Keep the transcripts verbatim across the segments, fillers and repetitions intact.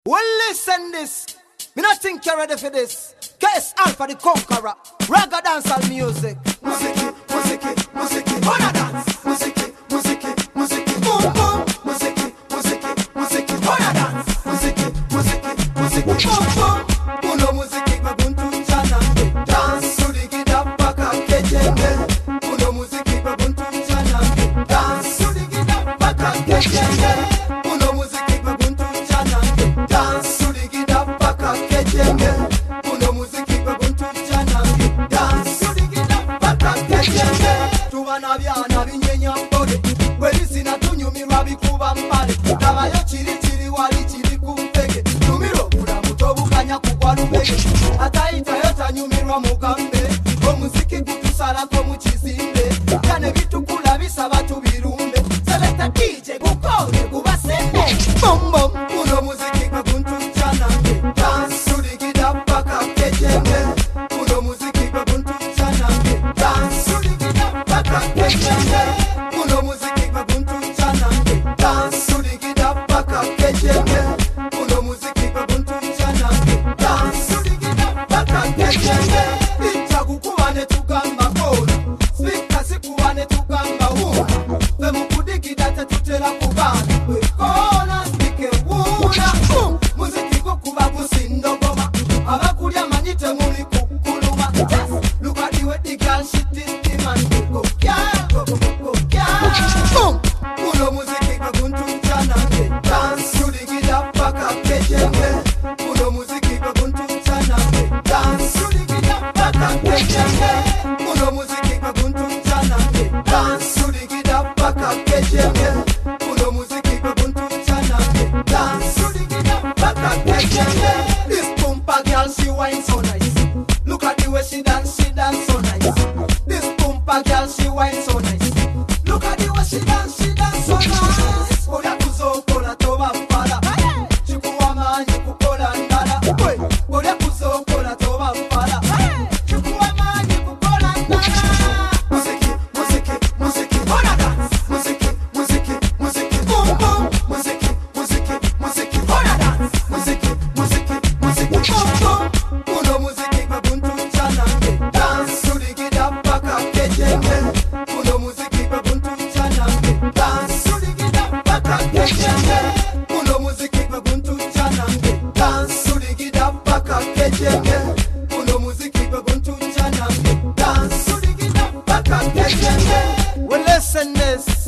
Well, listen this. Me not think you're ready for this. Case Alpha the Conqueror. Raga dancehall music. Music, music, music. Wanna dance. Music, music, music. Boom, boom. Music, music, music. Wanna dance. Music, music, music. Boom, boom. Uno music babuntu chana. Dance to the gida paka kejende. Uno music babuntu chana. Dance to the gida paka kejende. Uno music babuntu chana. Dance to the gida paka kejende. Uno music babuntu chana. Dance to the gida paka kejende. Tuwana byana binyenya mbode. Welisina tunyumira bikuba mbale. Kabayo chiri chiri wali chiri kumpege. Tumiro kula mutobu kanya kugwa lubege. Ataita yota nyumirwa mugambe. Omuziki kutusala ko mukizimbe. Kane bitukula bisaba tubirumbe. Selekta D J gukole kubasende. Bom bom. Uno muziki babuntu chana. Dance to the gida paka kejende. Uno muziki babuntu chana. Dance to the gida paka kejende. Uno muziki babuntu chana. Dance to the gida paka kejende. Uno muziki babuntu chana. Dance to the gida paka kejende. Ichagukubane tugamba kola. Speaker sikubane tugamba wuna. Femukudikida tetutela kubana. Kola spike wuna. Um, muziki gukuba gusindogoma. Abakulya manyite muli kukuluma. Look at the way the girl shit is the man. Go girl, go go go go girl. Um, uno muziki babuntu chana. Dance to the gida paka kejende. Uno muziki babuntu chana. Dance to the gida paka kejende. Uno muziki babuntu chana. Dance to the gida paka kejende. Uno muziki babuntu chana. Dance to the gida paka kejende. This pumpa girl she whine so nice. Look at the way she dance, she dance so nice. This pumpa girl she whine so nice. Look at the way she dance, she dance so nice. Oya kuzokola toba fala. Chikuwa manyi kukola ndala. Oya kuzokola toba fala. Chikuwa manyi kukola ndala. Musiki, musiki, musiki. Wanna dance. Musiki, musiki, musiki. Boom boom. Musiki, musiki, musiki. Wanna dance. Musiki, musiki, musiki. Boom boom. Uno musiki babuntu chana. Dance to the gida paka kejende. Uno musiki babuntu chana. Dance to the gida paka kejende. Uno musiki babuntu chana. Dance to the gida paka kejende. Uno musiki babuntu chana. Dance to the gida paka kejende. Well, listen this.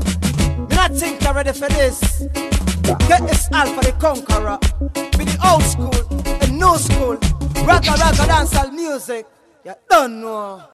Me not think you're ready for this. Get this Alpha the Conqueror. Be the old school, the new school. Raga raga dancehall music. You don't know.